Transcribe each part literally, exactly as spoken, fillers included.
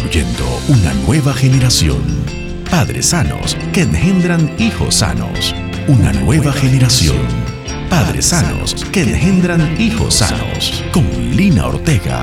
Construyendo una nueva generación. Padres sanos que engendran hijos sanos. Una nueva generación. Padres sanos que engendran hijos sanos. Con Lina Ortega.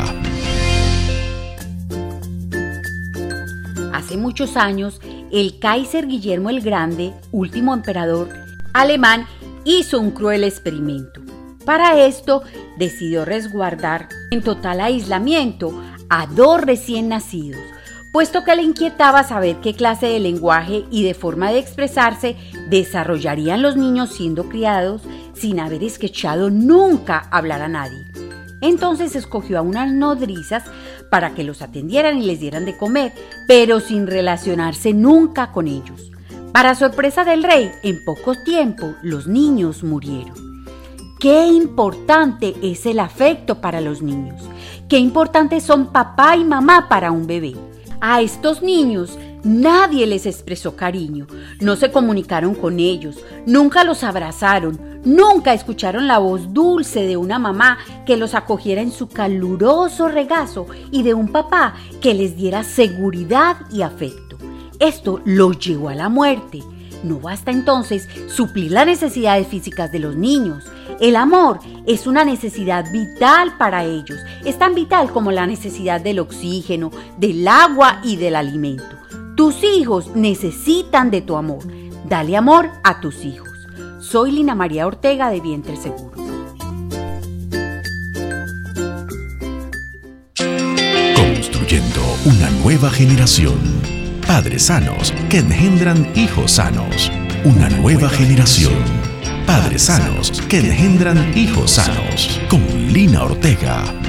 Hace muchos años, el Kaiser Guillermo el Grande, último emperador alemán, hizo un cruel experimento. Para esto, decidió resguardar en total aislamiento a dos recién nacidos, puesto que le inquietaba saber qué clase de lenguaje y de forma de expresarse desarrollarían los niños siendo criados sin haber escuchado nunca hablar a nadie. Entonces escogió a unas nodrizas para que los atendieran y les dieran de comer, pero sin relacionarse nunca con ellos. Para sorpresa del rey, en poco tiempo los niños murieron. Qué importante es el afecto para los niños. Qué importantes son papá y mamá para un bebé. A estos niños nadie les expresó cariño, no se comunicaron con ellos, nunca los abrazaron, nunca escucharon la voz dulce de una mamá que los acogiera en su caluroso regazo y de un papá que les diera seguridad y afecto. Esto los llevó a la muerte. No basta entonces suplir las necesidades físicas de los niños. El amor es una necesidad vital para ellos. Es tan vital como la necesidad del oxígeno, del agua y del alimento. Tus hijos necesitan de tu amor. Dale amor a tus hijos. Soy Lina María Ortega de Vientre Seguro. Construyendo una nueva generación. Padres sanos que engendran hijos sanos. Una nueva generación. Padres sanos que engendran hijos sanos. Con Lina Ortega.